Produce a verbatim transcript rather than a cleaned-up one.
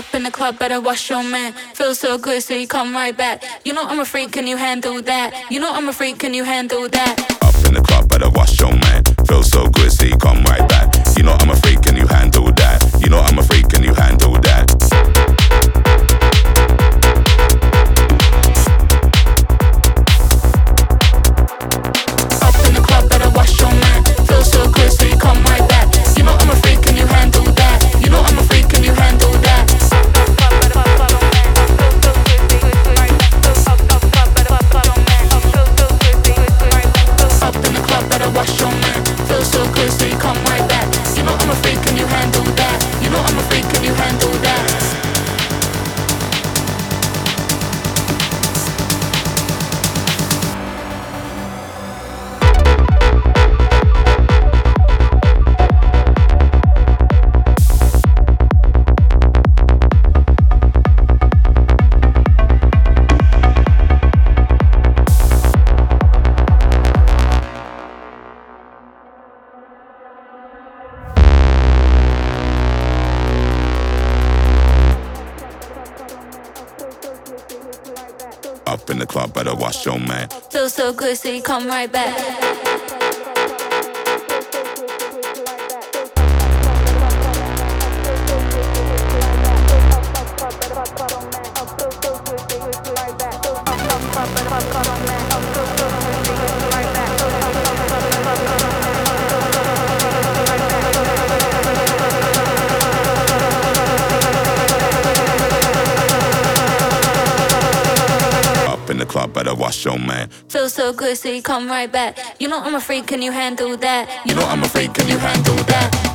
in the club, better wash your man. Feels so good, so you come right back. You know I'm a freak, can you handle that? You know I'm a freak, can you handle that? Up in the club, better wash your man. Feels so good, so you come right back. You know I'm a freak, can you handle that? You know I'm a freak, can you handle that? Up in the club, better wash your man. Feels so good, so you come right back. You know I'm a freak, can you handle that? You know I'm a freak, can you handle that? Up in the club, better wash your man. Feels so good, so you come right back. You know I'm a freak, can you handle that? You know I'm a freak, can you handle that? Up in the club, better wash your man. Feels so good, so you come right back. In the club, better wash your man. Feels so good, so you come right back. You know I'm a freak, can you handle that? You know I'm a freak, can you handle that?